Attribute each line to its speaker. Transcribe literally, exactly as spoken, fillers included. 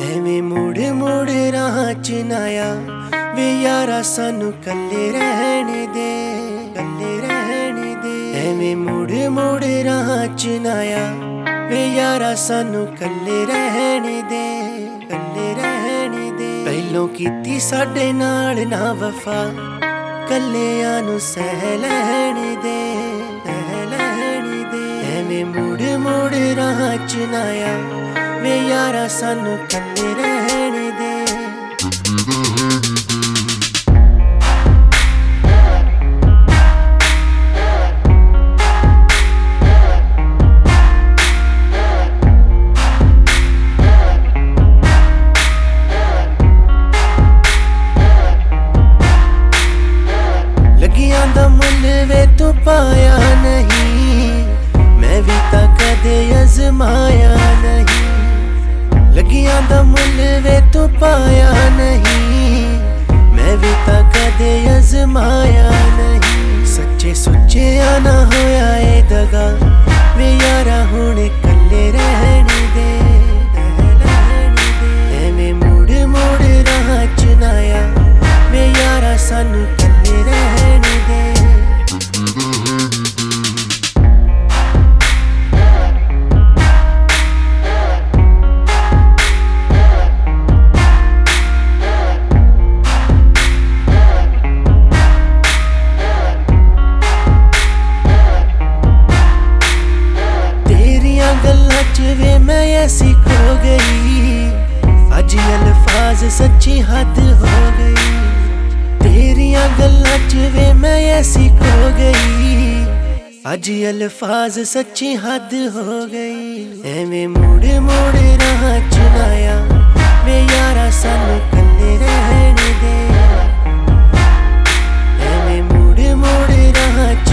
Speaker 1: ਐਵੇਂ ਮੁੜ ਮੁੜ ਰਾਹ ਚ ਨਾ ਆ ਵੇ ਯਾਰਾ ਸਾਨੂੰ ਕੱਲੇ ਰਹਿਣ ਦੇ, ਕੱਲੇ ਰਹਿਣ ਦੇ। ਐਵੇਂ ਮੁੜ ਮੁੜ ਰਾਹ ਚ ਨਾ ਆ ਵੇ ਯਾਰਾ ਸਾਨੂੰ ਕੱਲੇ ਰਹਿਣ ਦੇ, ਕੱਲੇ ਰਹਿਣ ਦੇ। ਪਹਿਲੋਂ ਕੀਤੀ ਸਾਡੇ ਨਾਲ ਨਾ ਵਫਾ, ਕੱਲਿਆਂ ਨੂੰ ਸਹਿ ਲੈਣ ਦੇ, ਸਹਿ ਲੈਣ ਦੇ। ਐਵੇਂ ਮੁੜ ਮੁੜ ਰਾਹ ਚ ਨਾ ਆ ਵੇ ਯਾਰਾ ਸਾਨੂੰ ਕੱਲੇ ਰਹਿਣ ਦੇ। ਲੱਗੀਆਂ ਦਾ ਮੁੱਲ ਵੇ ਤੂੰ ਪਾਇਆ ਨਹੀਂ, ਮੈਂ ਵੀ ਤਾਂ ਕਦੇ ਅਜ਼ਮਾਇਆ ਨਹੀਂ। ਲੱਗੀਆਂ ਦਾ ਮੁੱਲ ਵੇ ਤੂੰ ਪਾਇਆ ਨਹੀਂ, ਮੈਂ ਵੀ ਤਾਂ ਕਦੇ ਅਜ਼ਮਾਇਆ ਨਹੀਂ। ਸੱਚੇ ਸੁੱਚਿਆਂ ਨਾ ਹੋਇਆ ਏ ਦਗਾ ਵੇ ਯਾਰਾ ਹੁਣ ਕੱਲੇ ਰਹਿਣ ਦੇ, ਰਹਿਣ ਦੇ। ਐਵੇਂ ਮੁੜ ਮੁੜ ਰਾਹ ਚ ਨਾ ਆ ਵੇ ਯਾਰਾ ਸਾਨੂੰ ਕੱਲੇ ਰਹਿਣ ਦੇ। ਗੱਲਾਂ ਚ ਵੇ ਮੈਂ ਐਸੀ ਖੋ ਗਈ, ਅੱਜ ਅਲਫਾਜ਼ ਸੱਚੀ ਹੱਦ ਹੋ ਗਈ। ਤੇਰੀਆਂ ਗੱਲਾਂ ਚ ਵੇ ਮੈਂ ਐਸੀ ਖੋ ਗਈ, ਅੱਜ ਅਲਫਾਜ਼ ਸੱਚੀ ਹੱਦ ਹੋ ਗਈ। ਐਵੇਂ ਮੁੜ ਮੁੜ ਰਾਹ ਚ ਨਾ ਆ ਵੇ ਯਾਰਾ ਸਾਨੂੰ ਕੱਲੇ ਰਹਿਣ ਦੇ। ਐਵੇਂ ਮੁੜ ਮੁੜ ਰਾਹ